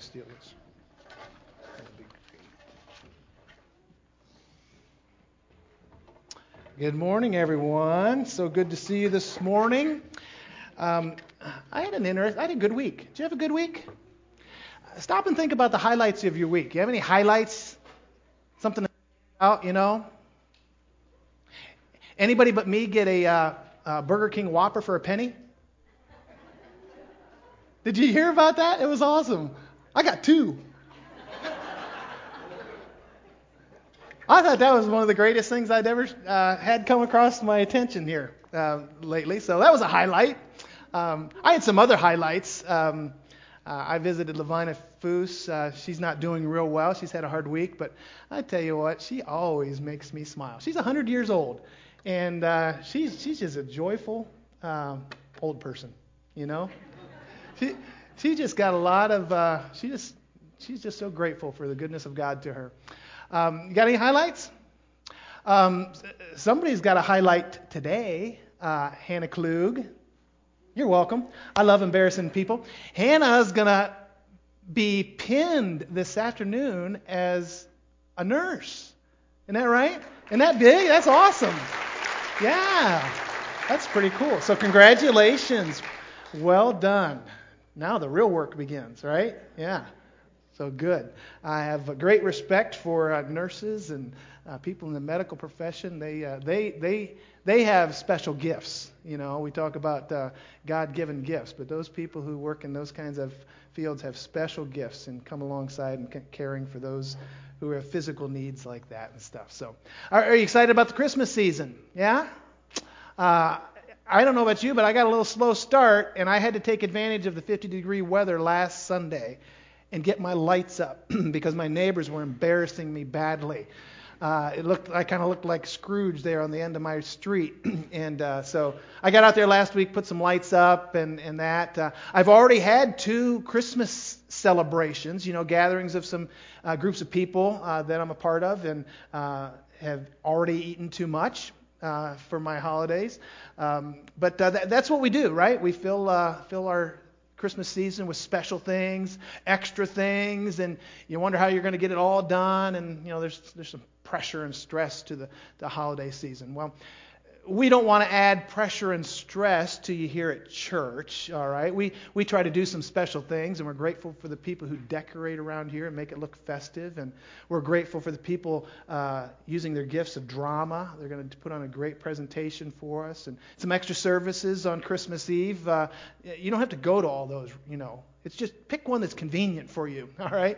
steal this. Good morning, everyone. So good to see you this morning. I had a good week. Did you have a good week? Stop and think about the highlights of your week. You have any highlights? Something out, Anybody but me get a Burger King Whopper for a penny? Did you hear about that? It was awesome. I got 2. I thought that was one of the greatest things I'd ever had come across my attention here lately. So that was a highlight. I had some other highlights. I visited Lavina Foose. She's not doing real well. She's had a hard week. But I tell you what, she always makes me smile. She's 100 years old. And she's just a joyful old person, She just got a lot of, she's just so grateful for the goodness of God to her. You got any highlights? Somebody's got a highlight today. Hannah Klug. You're welcome. I love embarrassing people. Hannah's going to be pinned this afternoon as a nurse. Isn't that right? Isn't that big? That's awesome. Yeah. That's pretty cool. So congratulations. Well done. Now the real work begins, right? Yeah. So good. I have a great respect for nurses and people in the medical profession. They have special gifts. We talk about God-given gifts, but those people who work in those kinds of fields have special gifts and come alongside and caring for those who have physical needs like that and stuff. So, are you excited about the Christmas season? Yeah. I don't know about you, but I got a little slow start, and I had to take advantage of the 50-degree weather last Sunday and get my lights up because my neighbors were embarrassing me badly. I kind of looked like Scrooge there on the end of my street. And so I got out there last week, put some lights up and that. I've already had 2 Christmas celebrations, gatherings of some groups of people that I'm a part of and have already eaten too much for my holidays. But that's what we do, right? We fill our Christmas season with special things, extra things, and you wonder how you're going to get it all done. And there's some pressure and stress to the holiday season. Well, we don't want to add pressure and stress to you here at church. All right, we try to do some special things, and we're grateful for the people who decorate around here and make it look festive. And we're grateful for the people using their gifts of drama. They're going to put on a great presentation for us, and some extra services on Christmas Eve. You don't have to go to all those. It's just pick one that's convenient for you. All right,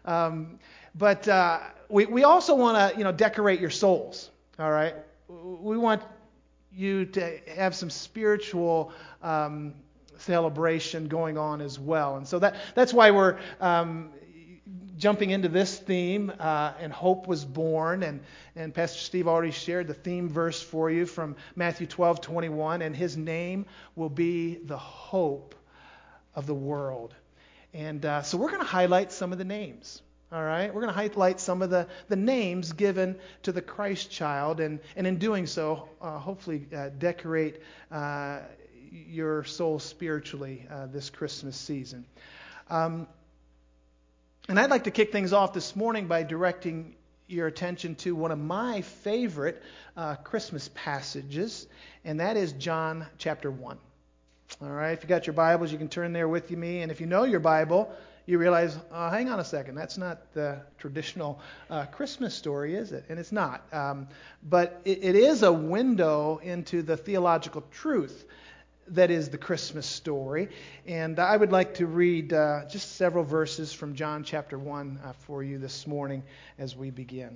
but we also want to decorate your souls. All right, we want you to have some spiritual celebration going on as well. And so that's why we're jumping into this theme, and hope was born. And Pastor Steve already shared the theme verse for you from Matthew 12:21, and his name will be the hope of the world. And so we're going to highlight some of the names. All right, we're going to highlight some of the names given to the Christ child, and in doing so, hopefully decorate your soul spiritually this Christmas season. And I'd like to kick things off this morning by directing your attention to one of my favorite Christmas passages, and that is John chapter 1. All right, if you got your Bibles, you can turn there with me, and if you know your Bible, you realize, hang on a second, that's not the traditional Christmas story, is it? And it's not. But it is a window into the theological truth that is the Christmas story. And I would like to read just several verses from John chapter 1 for you this morning as we begin.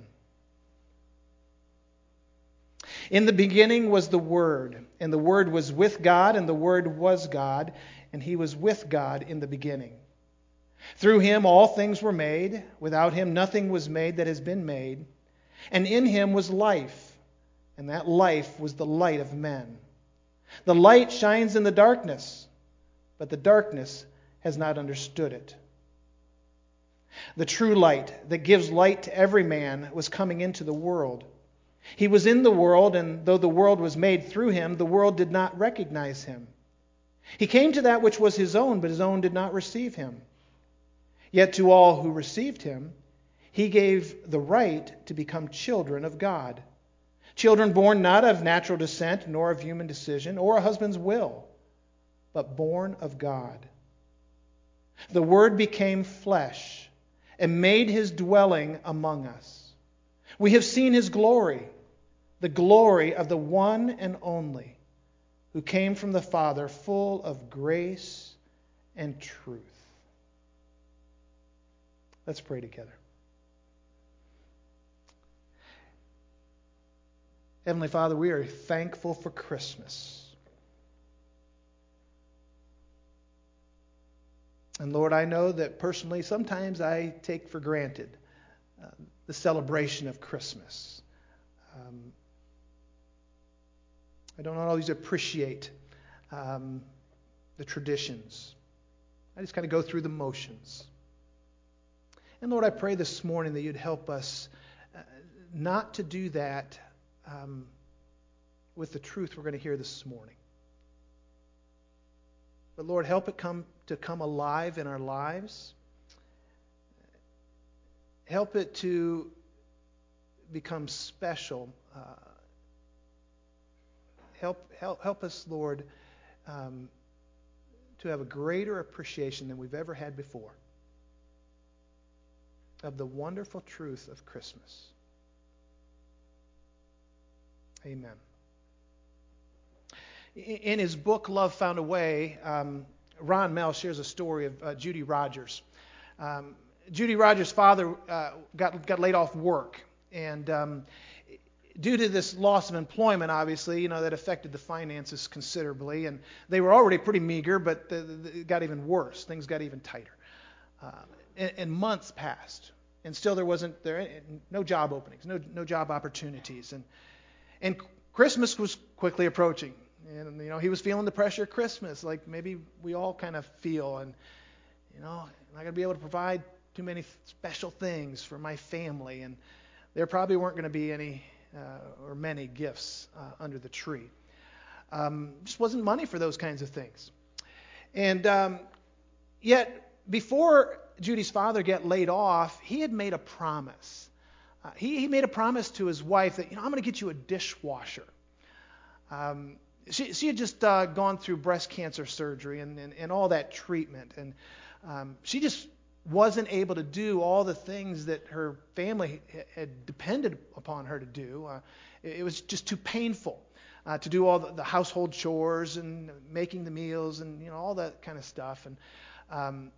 In the beginning was the Word, and the Word was with God, and the Word was God, and He was with God in the beginning. Through Him all things were made. Without Him nothing was made that has been made. And in Him was life, and that life was the light of men. The light shines in the darkness, but the darkness has not understood it. The true light that gives light to every man was coming into the world. He was in the world, and though the world was made through Him, the world did not recognize Him. He came to that which was His own, but His own did not receive Him. Yet to all who received him, he gave the right to become children of God. Children born not of natural descent, nor of human decision, or a husband's will, but born of God. The Word became flesh and made his dwelling among us. We have seen his glory, the glory of the one and only, who came from the Father, full of grace and truth. Let's pray together. Heavenly Father, we are thankful for Christmas. And Lord, I know that personally sometimes I take for granted the celebration of Christmas. I don't always appreciate the traditions. I just kind of go through the motions. And Lord, I pray this morning that you'd help us not to do that with the truth we're going to hear this morning. But Lord, help it come alive in our lives. Help it to become special. Help us, Lord, to have a greater appreciation than we've ever had before of the wonderful truth of Christmas. Amen. In his book, Love Found a Way, Ron Mell shares a story of Judy Rogers. Judy Rogers' father got laid off work, and due to this loss of employment, obviously, that affected the finances considerably, and they were already pretty meager, but it got even worse. Things got even tighter. And months passed, and still there wasn't no job openings, no job opportunities, and Christmas was quickly approaching. And, he was feeling the pressure of Christmas, like maybe we all kind of feel. And, I'm not going to be able to provide too many special things for my family. And there probably weren't going to be any or many gifts under the tree. Just wasn't money for those kinds of things. And yet, before Judy's father got laid off, he had made a promise. He made a promise to his wife that, I'm going to get you a dishwasher. She had just gone through breast cancer surgery and all that treatment. And she just wasn't able to do all the things that her family had depended upon her to do. It was just too painful to do all the household chores and making the meals and all that kind of stuff. And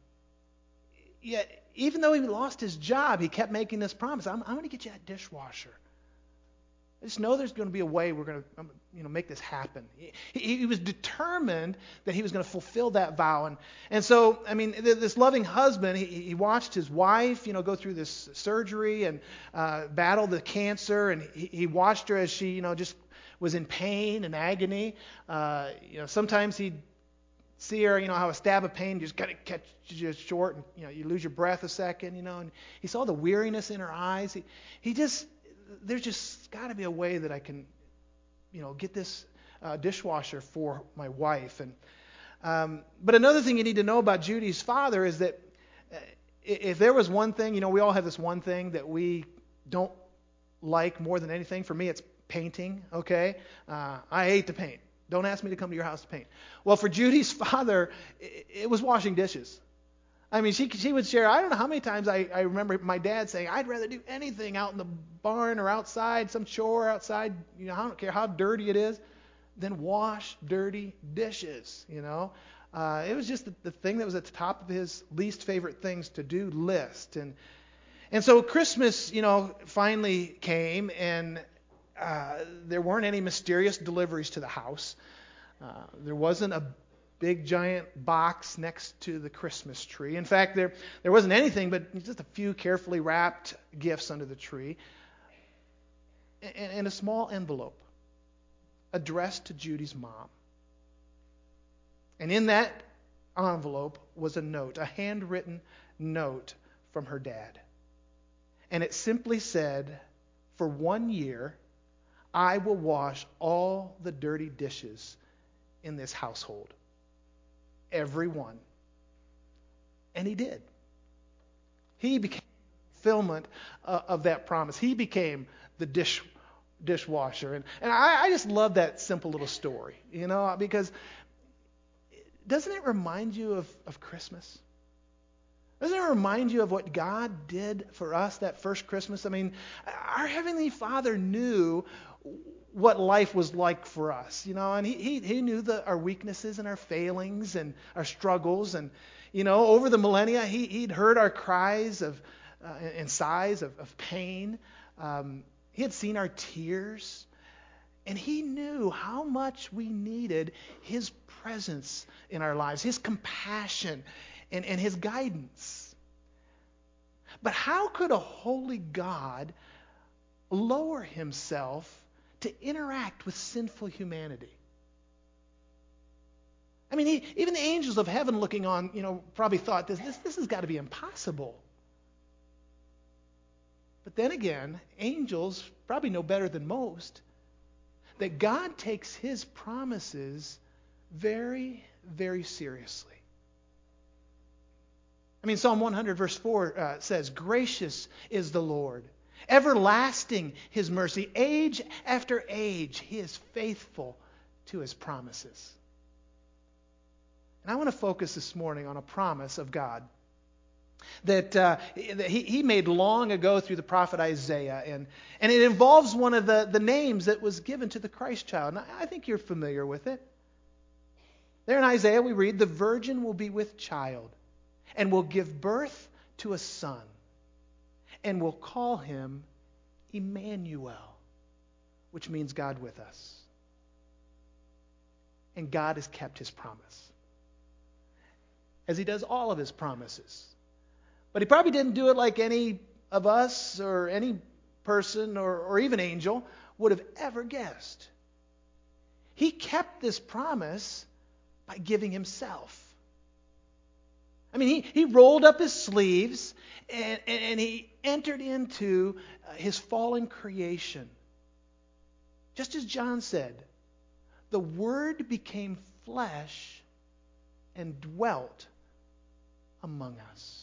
yet, even though he lost his job, he kept making this promise. I'm going to get you that dishwasher. I just know there's going to be a way we're going to make this happen. He was determined that he was going to fulfill that vow. And so, this loving husband, he watched his wife, go through this surgery and battle the cancer. And he watched her as she, just was in pain and agony. Sometimes he'd see her, how a stab of pain just kind of catches you short and, you lose your breath a second, and he saw the weariness in her eyes. There's just got to be a way that I can, get this dishwasher for my wife. And but another thing you need to know about Judy's father is that if there was one thing, we all have this one thing that we don't like more than anything. For me, it's painting. Okay, I hate to paint. Don't ask me to come to your house to paint. Well, for Judy's father, it was washing dishes. She would share, I don't know how many times I remember my dad saying, I'd rather do anything out in the barn or outside, some chore outside, I don't care how dirty it is, than wash dirty dishes, It was just the thing that was at the top of his least favorite things to do list. And so Christmas, finally came, and there weren't any mysterious deliveries to the house. There wasn't a big giant box next to the Christmas tree. In fact, there wasn't anything but just a few carefully wrapped gifts under the tree and a small envelope addressed to Judy's mom. And in that envelope was a note, a handwritten note from her dad. And it simply said, for 1 year, I will wash all the dirty dishes in this household. Every one. And he did. He became fulfillment of that promise. He became the dishwasher. And I just love that simple little story, because doesn't it remind you of Christmas? Doesn't it remind you of what God did for us that first Christmas? I mean, our Heavenly Father knew what life was like for us, and He knew our weaknesses and our failings and our struggles. And, over the millennia, He'd heard our cries and sighs of pain. He had seen our tears. And He knew how much we needed His presence in our lives, His compassion, and His guidance. But how could a holy God lower Himself to interact with sinful humanity? I mean, even the angels of heaven looking on, probably thought this has got to be impossible. But then again, angels probably know better than most that God takes His promises very, very seriously. I mean, Psalm 100 verse 4 says, "Gracious is the Lord, everlasting His mercy, age after age He is faithful to His promises." And I want to focus this morning on a promise of God that he made long ago through the prophet Isaiah. And it involves one of the names that was given to the Christ child. And I think you're familiar with it. There in Isaiah we read, "The virgin will be with child and will give birth to a son and will call him Emmanuel," which means God with us. And God has kept His promise, as He does all of His promises. But He probably didn't do it like any of us or any person or even angel would have ever guessed. He kept this promise by giving Himself. I mean, He rolled up His sleeves and He entered into His fallen creation. Just as John said, the Word became flesh and dwelt among us.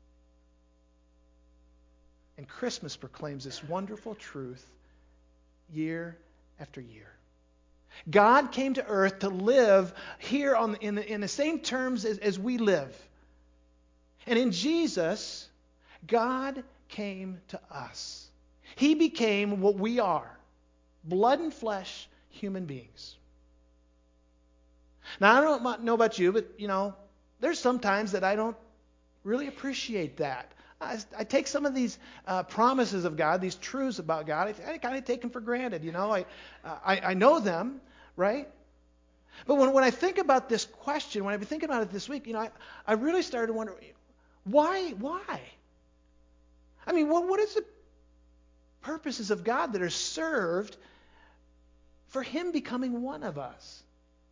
And Christmas proclaims this wonderful truth year after year. God came to earth to live here in the same terms as we live. And in Jesus, God came to us. He became what we are, blood and flesh human beings. Now, I don't know about you, but, there's some times that I don't really appreciate that. I take some of these promises of God, these truths about God, I kind of take them for granted. I know them, right? But when I think about this question, when I've been thinking about it this week, I really started to wonder, why? I mean, what is the purposes of God that are served for Him becoming one of us?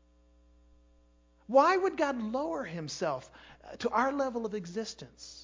Why would God lower Himself to our level of existence?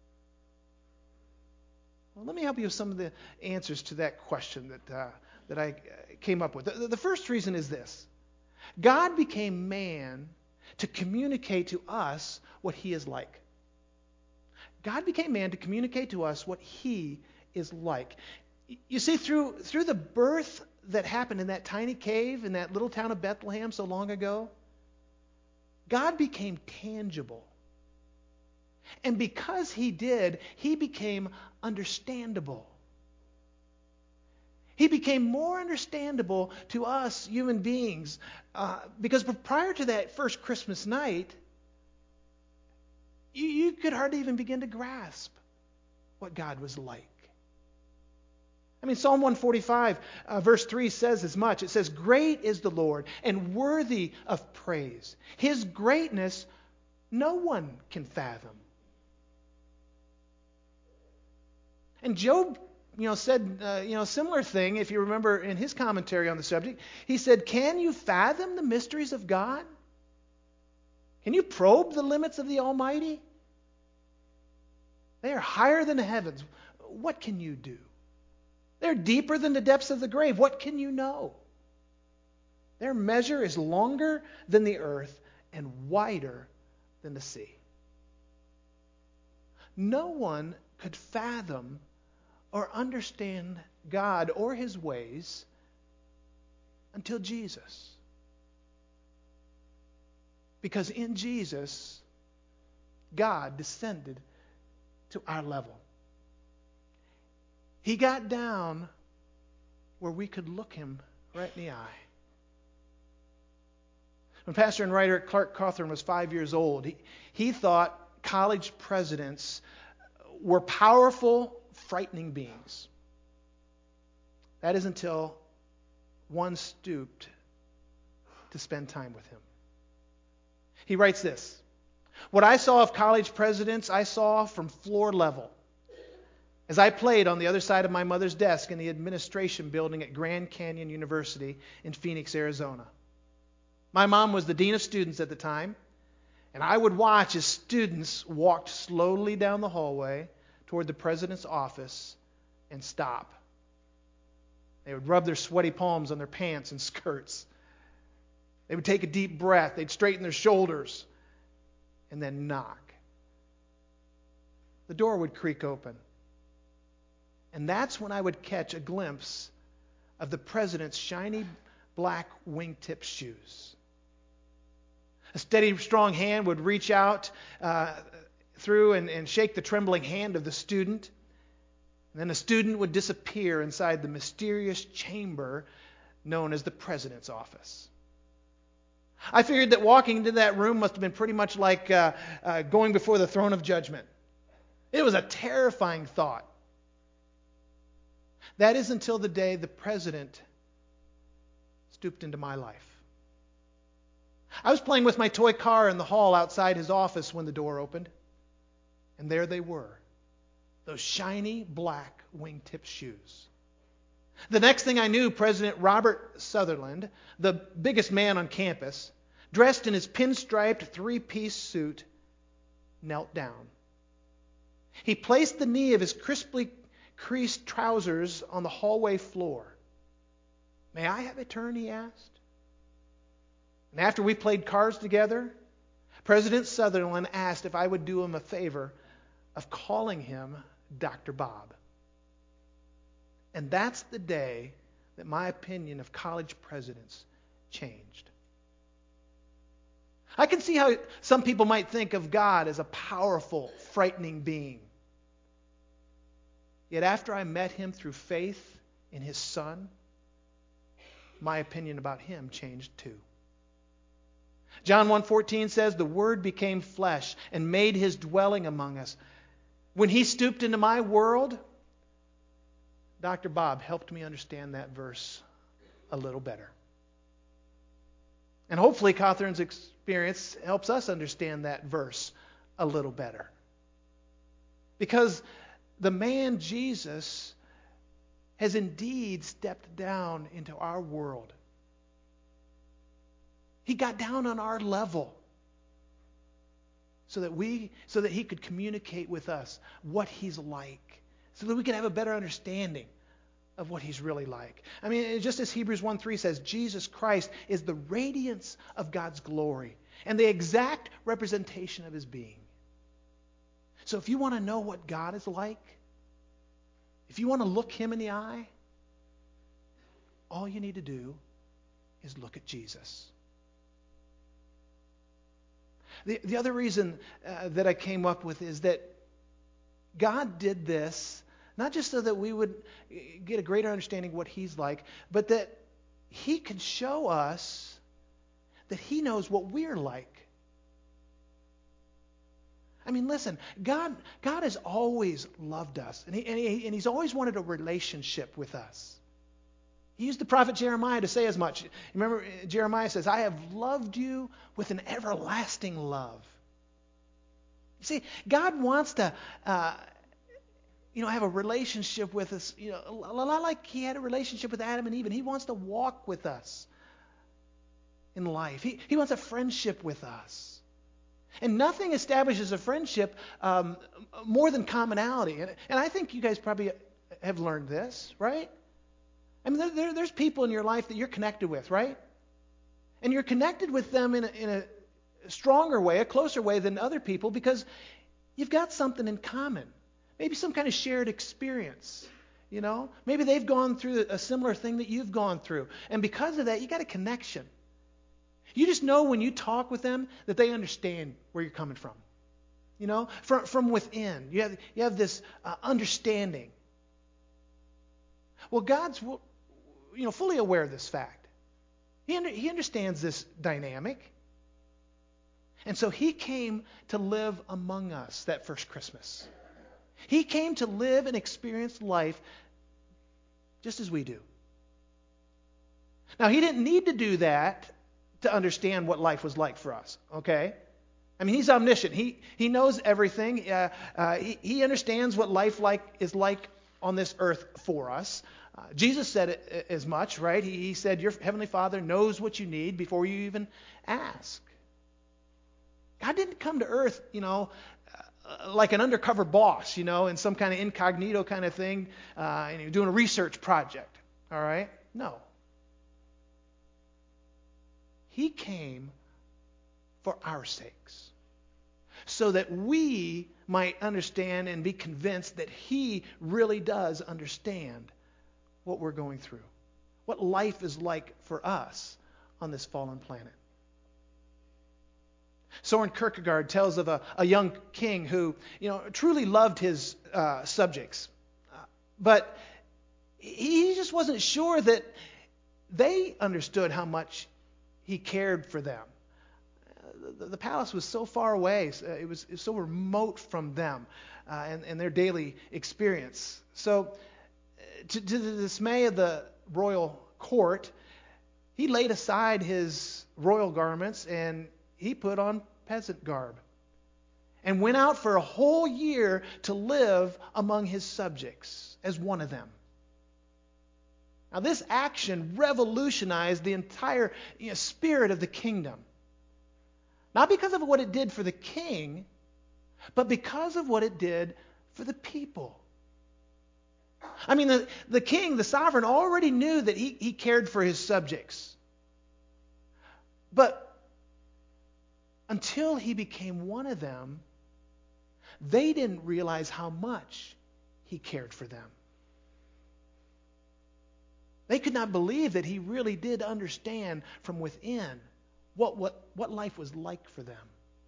Well, let me help you with some of the answers to that question that I came up with. The first reason is this. God became man to communicate to us what He is like. God became man to communicate to us what He is like. You see, through the birth that happened in that tiny cave in that little town of Bethlehem so long ago, God became tangible. And because He did, He became understandable. He became more understandable to us human beings because prior to that first Christmas night, you could hardly even begin to grasp what God was like. I mean, Psalm 145, verse 3 says as much. It says, "Great is the Lord and worthy of praise. His greatness no one can fathom." And Job, said, a similar thing, if you remember in his commentary on the subject. He said, "Can you fathom the mysteries of God? Can you probe the limits of the Almighty? They are higher than the heavens. What can you do? They're deeper than the depths of the grave. What can you know? Their measure is longer than the earth and wider than the sea." no one could fathom or understand God or his ways until Jesus. Because in Jesus, God descended to our level. He got down where we could look him right in the eye. When pastor and writer Clark Cawthorn was 5 years old, he thought college presidents were powerful, frightening beings. That is until one stooped to spend time with him. He writes this: "What I saw of college presidents, I saw from floor level. As I played on the other side of my mother's desk in the administration building at Grand Canyon University in Phoenix, Arizona. My mom was the dean of students at the time, and I would watch as students walked slowly down the hallway toward the president's office and stop. They would rub their sweaty palms on their pants and skirts. They would take a deep breath. They'd straighten their shoulders and then knock. The door would creak open. And that's when I would catch a glimpse of the president's shiny black wingtip shoes. A steady, strong hand would reach out through and shake the trembling hand of the student. And then the student would disappear inside the mysterious chamber known as the president's office. I figured that walking into that room must have been pretty much like going before the throne of judgment. It was a terrifying thought. That is until the day the president stooped into my life. I was playing with my toy car in the hall outside his office when the door opened. And there they were, those shiny black wingtip shoes. The next thing I knew, President Robert Sutherland, the biggest man on campus, dressed in his pinstriped three-piece suit, knelt down. He placed the knee of his crisply creased trousers on the hallway floor. "May I have a turn?" he asked. And after we played cards together, President Sutherland asked if I would do him a favor of calling him Dr. Bob. And that's the day that my opinion of college presidents changed. I can see how some people might think of God as a powerful, frightening being. Yet after I met him through faith in his Son, my opinion about him changed too. John 1:14 says, "The Word became flesh and made his dwelling among us." When he stooped into my world, Dr. Bob helped me understand that verse a little better. And hopefully Cawthorn's experience helps us understand that verse a little better. Because the man Jesus has indeed stepped down into our world. He got down on our level so that he could communicate with us what he's like, so that we could have a better understanding of what he's really like. I mean, just as Hebrews 1:3 says, Jesus Christ is the radiance of God's glory and the exact representation of his being. So if you want to know what God is like, if you want to look him in the eye, all you need to do is look at Jesus. The other reason that I came up with is that God did this not just so that we would get a greater understanding of what he's like, but that he could show us that he knows what we're like. I mean, listen, God has always loved us, and he's always wanted a relationship with us. He used the prophet Jeremiah to say as much. Remember, Jeremiah says, "I have loved you with an everlasting love." You see, God wants to have a relationship with us, a lot like he had a relationship with Adam and Eve, and he wants to walk with us in life. He wants a friendship with us. And nothing establishes a friendship more than commonality. And I think you guys probably have learned this, right? I mean, there's people in your life that you're connected with, right? And you're connected with them in a stronger way, a closer way than other people because You've got something in common. Maybe some kind of shared experience. Maybe they've gone through a similar thing that you've gone through. And because of that, you got a connection. You just know when you talk with them that they understand where you're coming from. From within. You have this understanding. Well, God's fully aware of this fact. He understands this dynamic. And so he came to live among us that first Christmas. He came to live and experience life just as we do. Now, he didn't need to do that to understand what life was like for us, okay? I mean, he's omniscient. He knows everything. He understands what life is like on this earth for us. Jesus said it as much, right? He said, your Heavenly Father knows what you need before you even ask. God didn't come to earth, like an undercover boss, in some kind of incognito kind of thing, and doing a research project. All right? No. He came for our sakes, so that we might understand and be convinced that he really does understand what we're going through, what life is like for us on this fallen planet. Soren Kierkegaard tells of a young king who, truly loved his subjects, but he just wasn't sure that they understood how much he cared for them. The palace was so far away; it was so remote from them and their daily experience. So, to the dismay of the royal court, he laid aside his royal garments and he put on peasant garb and went out for a whole year to live among his subjects as one of them. Now, this action revolutionized the entire spirit of the kingdom. Not because of what it did for the king, but because of what it did for the people. I mean, the king, the sovereign, already knew that he cared for his subjects. But until he became one of them, they didn't realize how much he cared for them. They could not believe that he really did understand from within what life was like for them.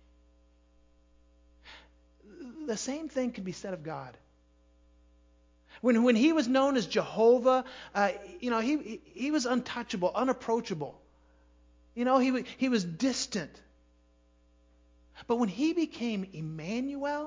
The same thing can be said of God. When he was known as Jehovah, he was untouchable, unapproachable. He was distant. But when he became Emmanuel,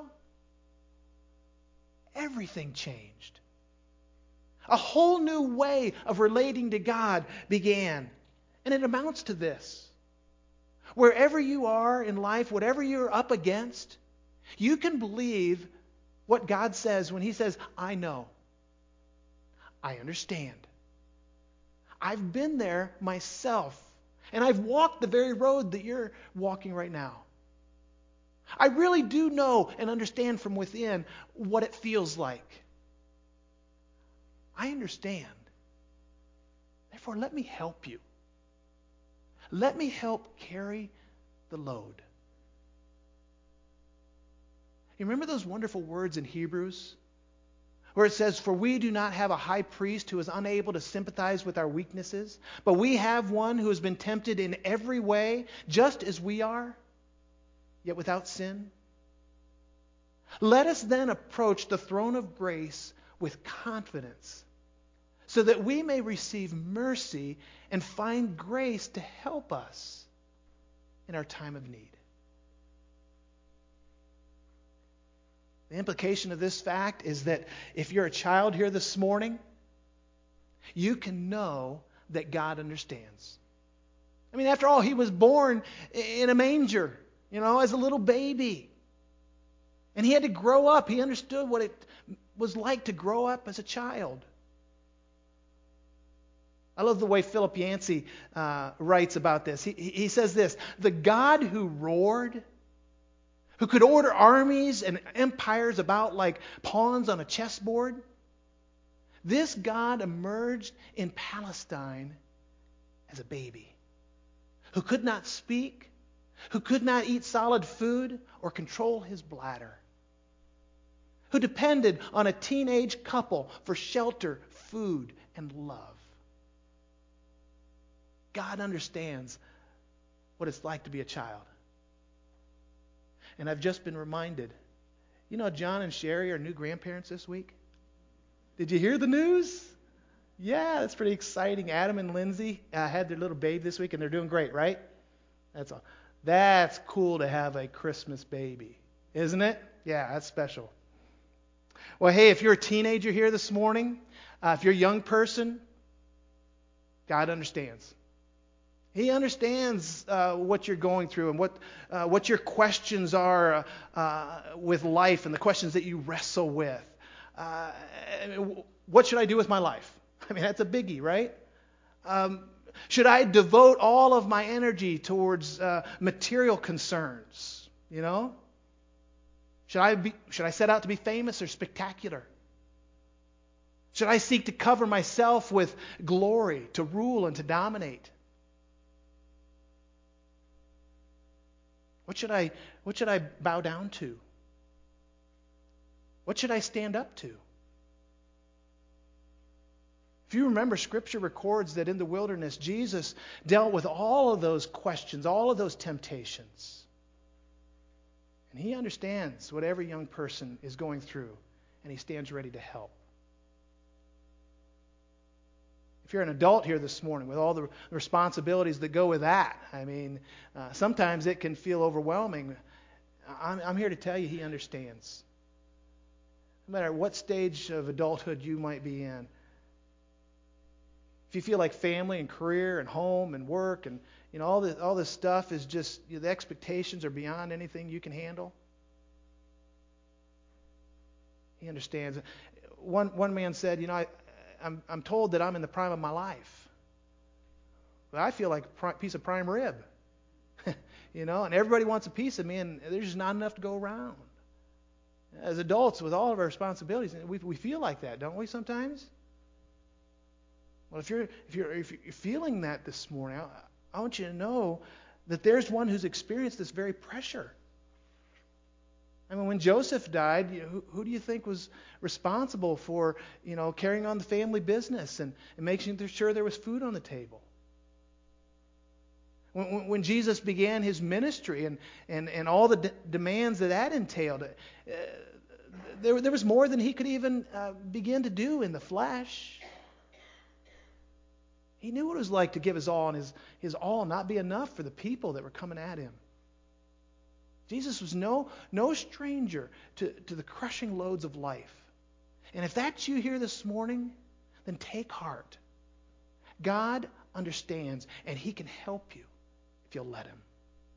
everything changed. A whole new way of relating to God began. And it amounts to this. Wherever you are in life, whatever you're up against, you can believe what God says when he says, I know. I understand. I've been there myself. And I've walked the very road that you're walking right now. I really do know and understand from within what it feels like. I understand. Therefore, let me help you. Let me help carry the load. You remember those wonderful words in Hebrews? Where it says, for we do not have a high priest who is unable to sympathize with our weaknesses, but we have one who has been tempted in every way, just as we are, yet without sin. Let us then approach the throne of grace with confidence, so that we may receive mercy and find grace to help us in our time of need. The implication of this fact is that if you're a child here this morning, you can know that God understands. I mean, after all, he was born in a manger, as a little baby. And he had to grow up. He understood what it was like to grow up as a child. I love the way Philip Yancey writes about this. He says this, the God who roared, who could order armies and empires about like pawns on a chessboard, this God emerged in Palestine as a baby, who could not speak, who could not eat solid food or control his bladder. who depended on a teenage couple for shelter, food, and love. God understands what it's like to be a child. And I've just been reminded, you know, John and Sherry are new grandparents this week. Did you hear the news? Yeah, that's pretty exciting. Adam and Lindsay had their little baby this week, and they're doing great, right? That's all. That's cool to have a Christmas baby, isn't it? Yeah, that's special. Well, hey, if you're a teenager here this morning, if you're a young person, God understands. He understands what you're going through and what your questions are with life and the questions that you wrestle with. What should I do with my life? I mean, that's a biggie, right? Should I devote all of my energy towards material concerns? You know? Should I set out to be famous or spectacular? Should I seek to cover myself with glory, to rule and to dominate? What should I bow down to? What should I stand up to? If you remember, Scripture records that in the wilderness, Jesus dealt with all of those questions, all of those temptations. And He understands what every young person is going through, and He stands ready to help. If you're an adult here this morning with all the responsibilities that go with that, I mean, sometimes it can feel overwhelming. I'm here to tell you He understands. No matter what stage of adulthood you might be in. If you feel like family and career and home and work and all this stuff is just, the expectations are beyond anything you can handle, He understands. One man said, I'm told that I'm in the prime of my life. But I feel like a piece of prime rib. And everybody wants a piece of me, and there's just not enough to go around. As adults, with all of our responsibilities, we feel like that, don't we, sometimes? Well, if you're feeling that this morning, I want you to know that there's one who's experienced this very pressure. I mean, when Joseph died, who do you think was responsible for, carrying on the family business and making sure there was food on the table? When Jesus began His ministry and all the demands that entailed, there was more than He could even begin to do in the flesh. He knew what it was like to give His all, and His all not be enough for the people that were coming at Him. Jesus was no stranger to the crushing loads of life. And if that's you here this morning, then take heart. God understands, and He can help you if you'll let Him.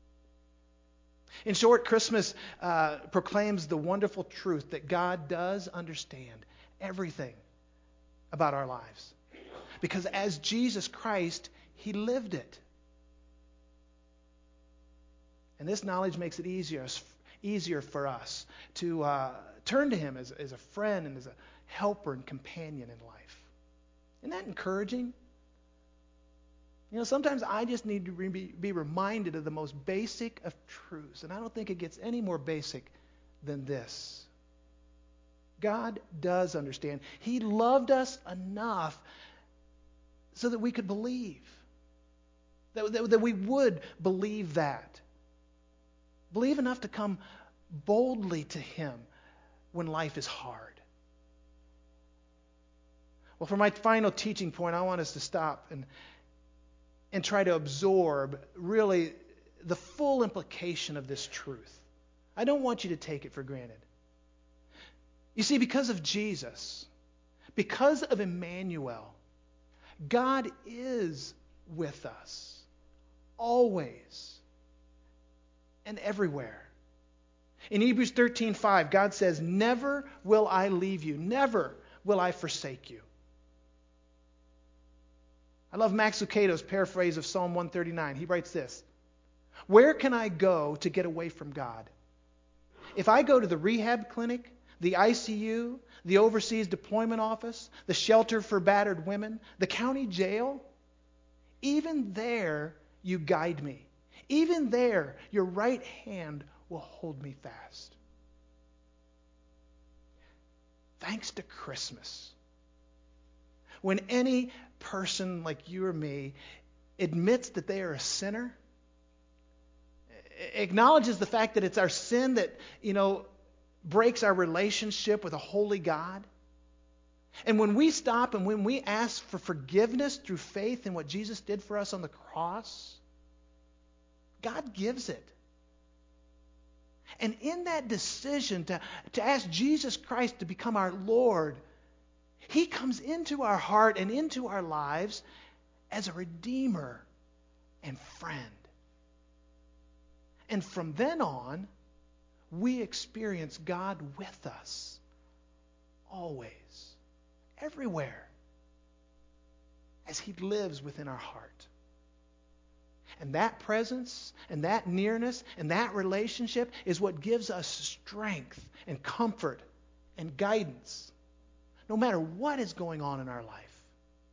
In short, Christmas proclaims the wonderful truth that God does understand everything about our lives. Because as Jesus Christ, He lived it. And this knowledge makes it easier for us to turn to Him as a friend and as a helper and companion in life. Isn't that encouraging? Sometimes I just need to be reminded of the most basic of truths. And I don't think it gets any more basic than this. God does understand. He loved us enough so that we could believe. That we would believe that. Believe enough to come boldly to Him when life is hard. Well, for my final teaching point, I want us to stop and try to absorb really the full implication of this truth. I don't want you to take it for granted. You see, because of Jesus, because of Emmanuel, God is with us always and everywhere. In Hebrews 13:5, God says, "Never will I leave you, never will I forsake you." I love Max Lucado's paraphrase of Psalm 139. He writes this: "Where can I go to get away from God? If I go to the rehab clinic, the ICU, the overseas deployment office, the shelter for battered women, the county jail, even there you guide me. Even there your right hand will hold me fast." thanks to Christmas, when any person like you or me admits that they are a sinner, acknowledges the fact that it's our sin that, breaks our relationship with a holy God. And when we stop and when we ask for forgiveness through faith in what Jesus did for us on the cross, God gives it. And in that decision to ask Jesus Christ to become our Lord, He comes into our heart and into our lives as a Redeemer and friend. And from then on, we experience God with us, always, everywhere, as He lives within our heart. And that presence and that nearness and that relationship is what gives us strength and comfort and guidance, no matter what is going on in our life.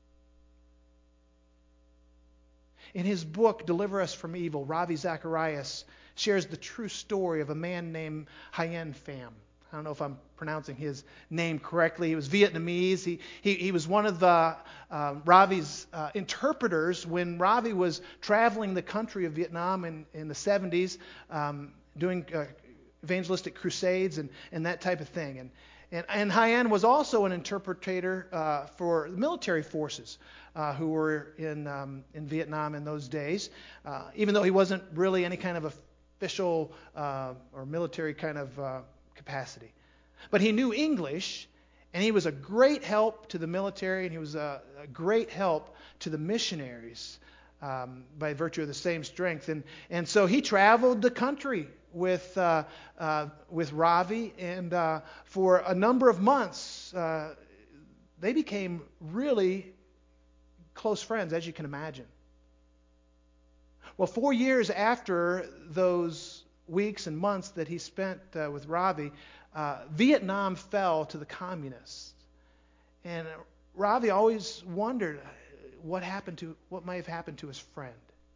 In his book, Deliver Us from Evil, Ravi Zacharias shares the true story of a man named Hien Pham. I don't know if I'm pronouncing his name correctly. He was Vietnamese. He was one of the Ravi's interpreters when Ravi was traveling the country of Vietnam in the 70s, doing evangelistic crusades and that type of thing. And Hien was also an interpreter for the military forces who were in Vietnam in those days, even though he wasn't really any kind of official or military kind of capacity. But he knew English, and he was a great help to the military, and he was a great help to the missionaries by virtue of the same strength. And so he traveled the country with Ravi, and for a number of months, they became really close friends, as you can imagine. Well, 4 years after those weeks and months that he spent with Ravi, Vietnam fell to the communists. And Ravi always wondered what might have happened to his friend.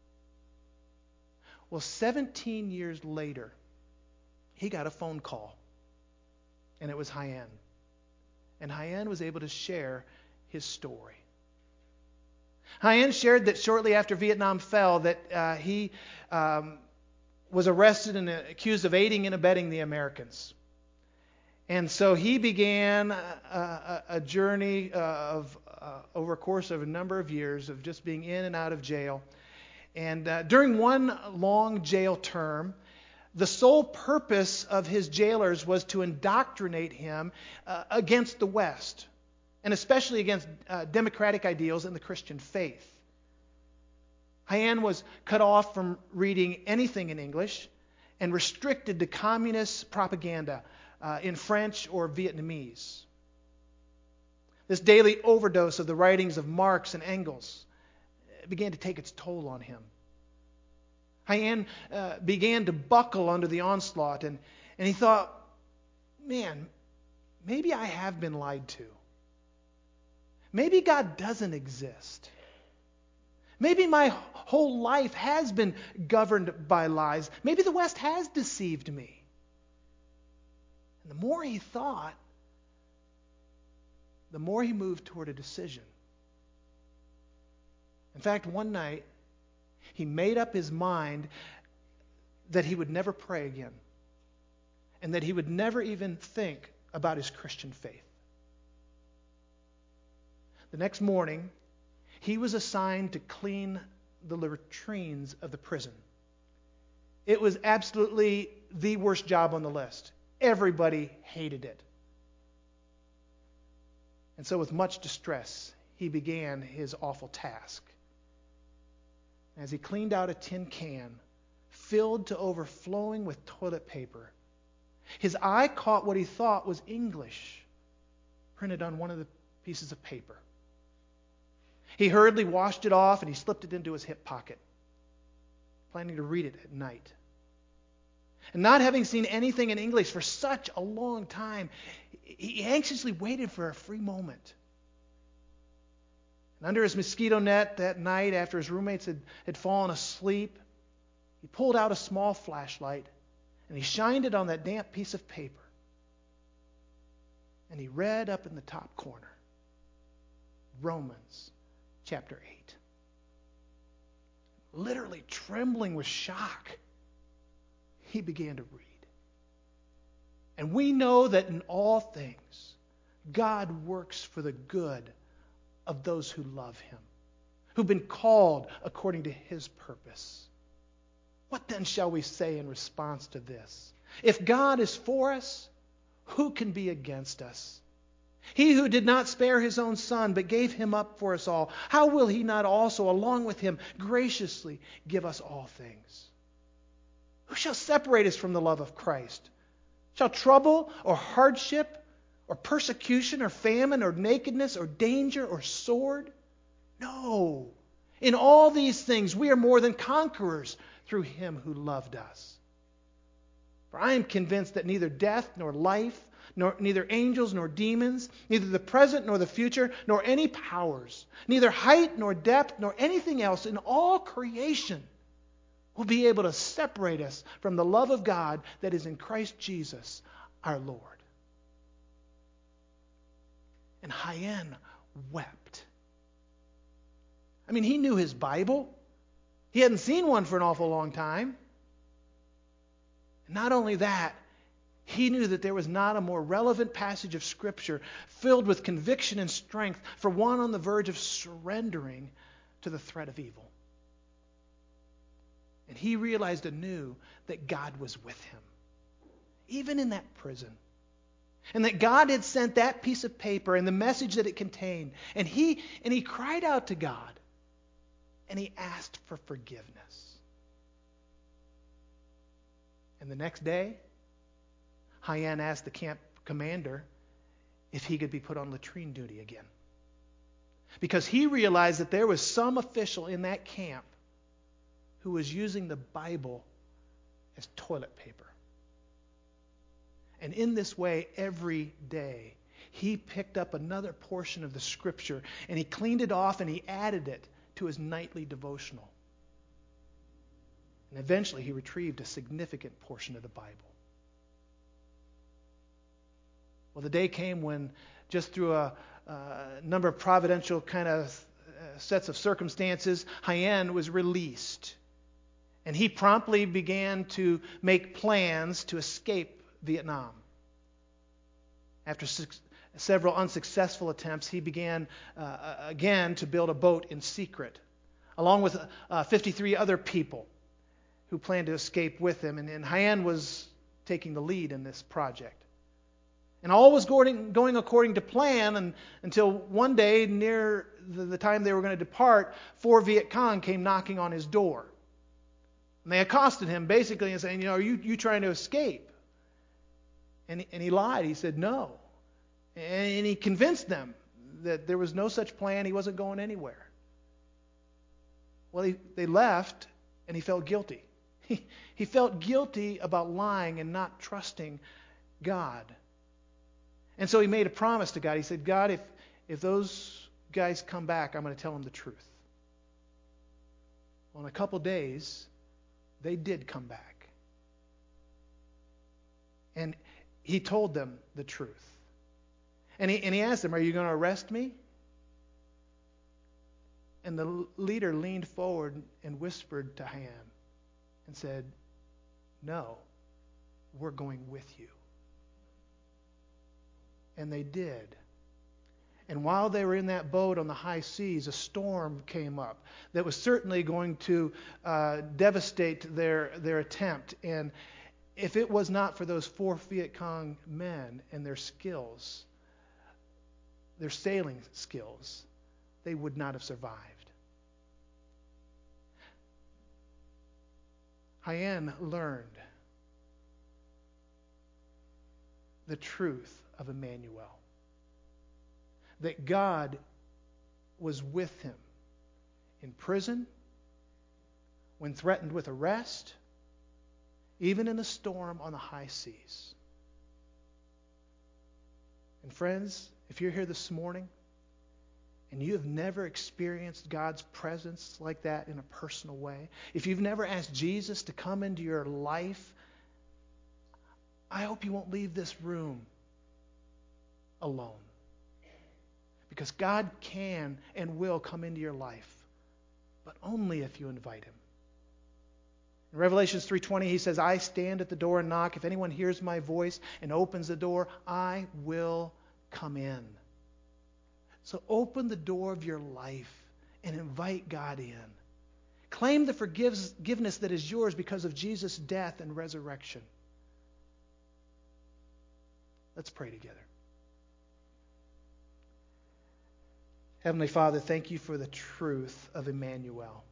Well, 17 years later, he got a phone call, and it was Hien. And Hien was able to share his story. Hien shared that shortly after Vietnam fell, that he was arrested and accused of aiding and abetting the Americans. And so he began a journey of over a course of a number of years of just being in and out of jail. And during one long jail term, the sole purpose of his jailers was to indoctrinate him against the West, and especially against democratic ideals and the Christian faith. Hien was cut off from reading anything in English and restricted to communist propaganda in French or Vietnamese. This daily overdose of the writings of Marx and Engels began to take its toll on him. Hien began to buckle under the onslaught, and he thought, man, maybe I have been lied to. Maybe God doesn't exist. Maybe my whole life has been governed by lies. Maybe the West has deceived me. And the more he thought, the more he moved toward a decision. In fact, one night, he made up his mind that he would never pray again, and that he would never even think about his Christian faith. The next morning, he was assigned to clean the latrines of the prison. It was absolutely the worst job on the list. Everybody hated it. And so with much distress, he began his awful task. As he cleaned out a tin can filled to overflowing with toilet paper, his eye caught what he thought was English printed on one of the pieces of paper. He hurriedly washed it off and he slipped it into his hip pocket, planning to read it at night. And not having seen anything in English for such a long time, he anxiously waited for a free moment. And under his mosquito net that night, after his roommates had fallen asleep, he pulled out a small flashlight and he shined it on that damp piece of paper. And he read up in the top corner, Romans chapter 8. Literally trembling with shock, he began to read. And we know that in all things, God works for the good of those who love him, who've been called according to his purpose. What then shall we say in response to this? If God is for us, who can be against us? He who did not spare his own son, but gave him up for us all, how will he not also, along with him, graciously give us all things? Who shall separate us from the love of Christ? Shall trouble or hardship or persecution or famine or nakedness or danger or sword? No. In all these things we are more than conquerors through him who loved us. For I am convinced that neither death nor life, neither angels nor demons, neither the present nor the future, nor any powers, neither height nor depth, nor anything else in all creation will be able to separate us from the love of God that is in Christ Jesus our Lord. And Hayen wept. I mean, he knew his Bible. He hadn't seen one for an awful long time. And not only that, he knew that there was not a more relevant passage of Scripture filled with conviction and strength for one on the verge of surrendering to the threat of evil. And he realized anew that God was with him, even in that prison. And that God had sent that piece of paper and the message that it contained. And he cried out to God. And he asked for forgiveness. And the next day, Hayen asked the camp commander if he could be put on latrine duty again. Because he realized that there was some official in that camp who was using the Bible as toilet paper. And in this way, every day, he picked up another portion of the Scripture and he cleaned it off and he added it to his nightly devotional. And eventually he retrieved a significant portion of the Bible. Well, the day came when, just through a number of providential kind of sets of circumstances, Hayen was released. And he promptly began to make plans to escape Vietnam. After several unsuccessful attempts, he began again to build a boat in secret, along with 53 other people who planned to escape with him. And Hayen was taking the lead in this project. And all was going according to plan until one day, near the time they were going to depart, 4 Viet Cong came knocking on his door. And they accosted him basically and saying, are you trying to escape? And he lied. He said no. And he convinced them that there was no such plan. He wasn't going anywhere. Well, they left, and he felt guilty. He felt guilty about lying and not trusting God. And so he made a promise to God. He said, God, if those guys come back, I'm going to tell them the truth. Well, in a couple days, they did come back. And he told them the truth. And he asked them, are you going to arrest me? And the leader leaned forward and whispered to Hayen and said, no, we're going with you. And they did. And while they were in that boat on the high seas, a storm came up that was certainly going to devastate their attempt. And if it was not for those 4 Viet Cong men and their skills, their sailing skills, they would not have survived. Hayen learned the truth of Emmanuel, that God was with him in prison, when threatened with arrest, even in the storm on the high seas. And friends, if you're here this morning and you have never experienced God's presence like that in a personal way, if you've never asked Jesus to come into your life, I hope you won't leave this room alone. Because God can and will come into your life, but only if you invite Him. In Revelation 3:20, He says, I stand at the door and knock. If anyone hears my voice and opens the door, I will come in. So open the door of your life and invite God in. Claim the forgiveness that is yours because of Jesus' death and resurrection. Let's pray together. Heavenly Father, thank you for the truth of Emmanuel.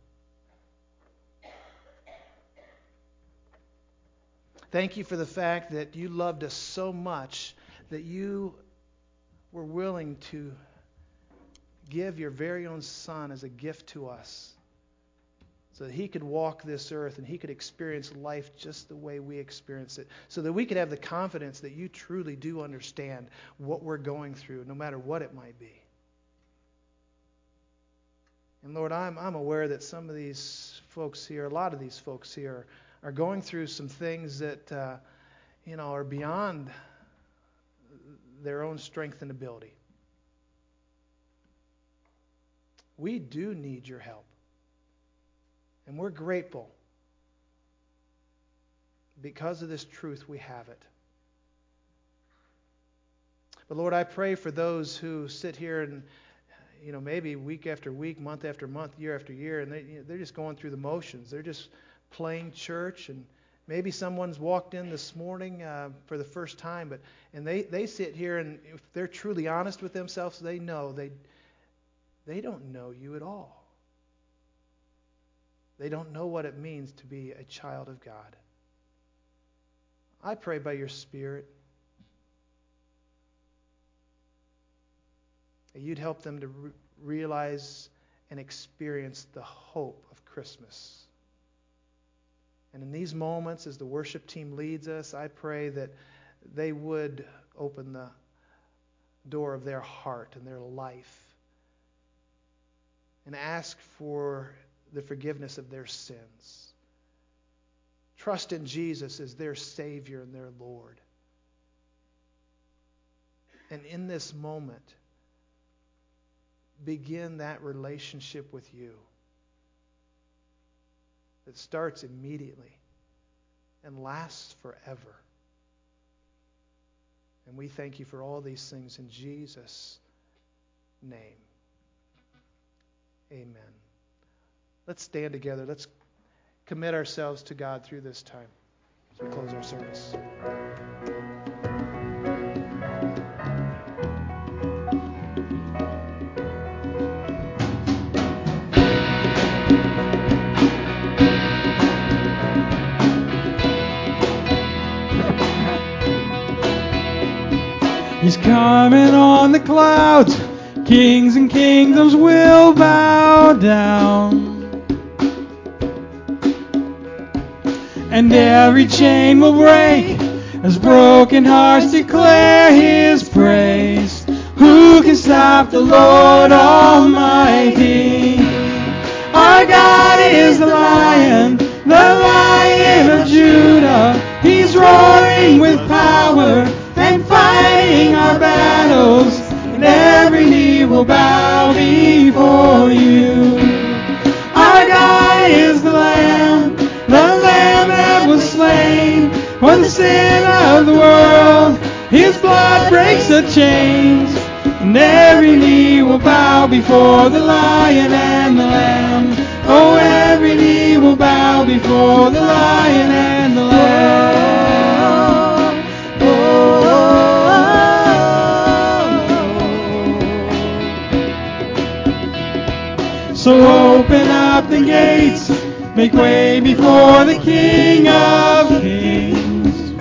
Thank you for the fact that you loved us so much that you were willing to give your very own Son as a gift to us so that He could walk this earth and He could experience life just the way we experience it, so that we could have the confidence that you truly do understand what we're going through, no matter what it might be. And Lord, I'm aware that some of these folks here, a lot of these folks here, are going through some things that are beyond their own strength and ability. We do need your help. And we're grateful. Because of this truth, we have it. But Lord, I pray for those who sit here and maybe week after week, month after month, year after year, and they're just going through the motions. They're just playing church, and maybe someone's walked in this morning for the first time, and they sit here, and if they're truly honest with themselves, they know they don't know you at all. They don't know what it means to be a child of God. I pray by your Spirit that you'd help them to realize and experience the hope of Christmas. And in these moments, as the worship team leads us, I pray that they would open the door of their heart and their life and ask for the forgiveness of their sins. Trust in Jesus as their Savior and their Lord. And in this moment, begin that relationship with you that starts immediately and lasts forever. And we thank you for all these things in Jesus' name. Amen. Let's stand together. Let's commit ourselves to God through this time as we close our service. He's coming on the clouds. Kings and kingdoms will bow down. And every chain will break as broken hearts declare His praise. Who can stop the Lord Almighty? Our God is the Lion of Judah. He's roaring with power and fighting our battles. And every knee will bow before you. Our God is the Lamb that was slain for the sin of the world. His blood breaks the chains, and every knee will bow before the Lion and the Lamb. Oh, every knee will bow before the Lion and the Lamb. So open up the gates, make way before the King of Kings.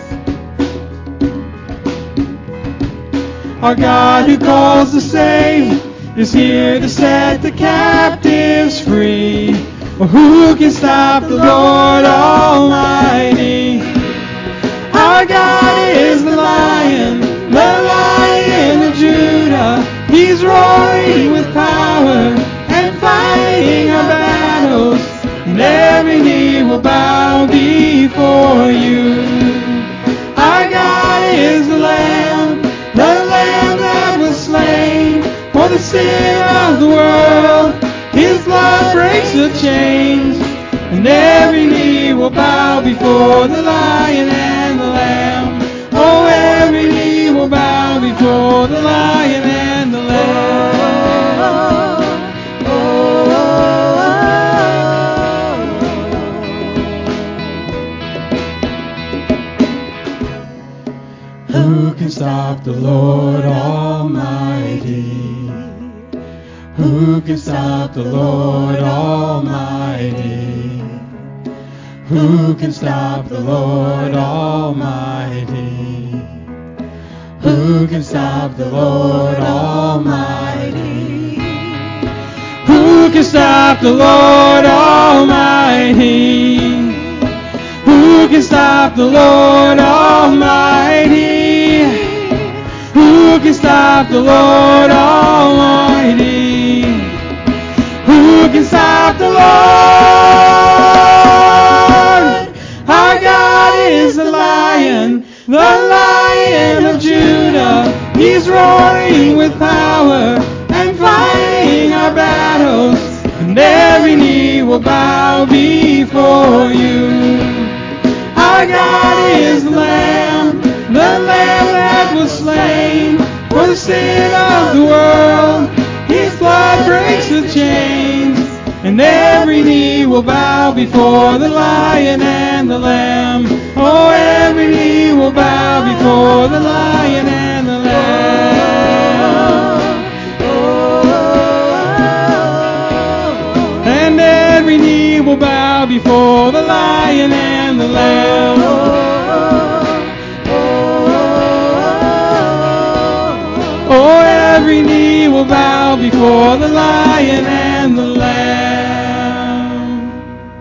Our God who calls to save is here to set the captives free. Well, who can stop the Lord Almighty? Our God is the Lion of Judah. He's roaring with power and fighting our battles, and every knee will bow before you. Our God is the Lamb that sin of the world. His blood breaks the chains, and every knee will bow before the Lion and the Lamb. Oh, every knee will bow before the Lion and the Lamb. Who can stop the Lord Almighty? Who can stop the Lord Almighty? Who can stop the Lord Almighty? Who can stop the Lord Almighty? Who can stop the Lord Almighty? Who can stop the Lord Almighty? Who can stop the Lord Almighty? Who can stop the Lord? Our God is the Lion of Judah. He's roaring with power and fighting our battles, and every knee will bow before you. Our God is the Lamb that was slain for the sin of the world. His blood breaks the chains, and every knee will bow before the Lion and the Lamb. Oh, every knee will bow before the Lion and the Lamb. And every knee will bow before the Lion and the Lamb. Oh, every knee will bow before the Lion and the Lamb.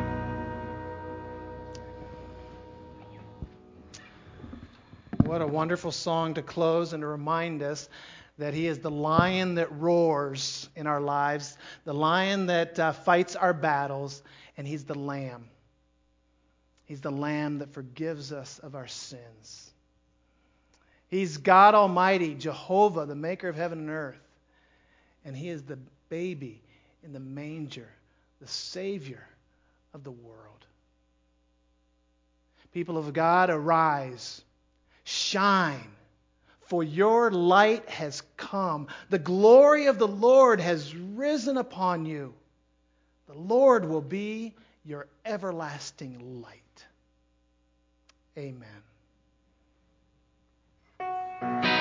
What a wonderful song to close and to remind us that He is the Lion that roars in our lives, the Lion that fights our battles, and He's the Lamb. He's the Lamb that forgives us of our sins. He's God Almighty, Jehovah, the maker of heaven and earth. And He is the baby in the manger, the Savior of the world. People of God, arise, shine, for your light has come. The glory of the Lord has risen upon you. The Lord will be your everlasting light. Amen.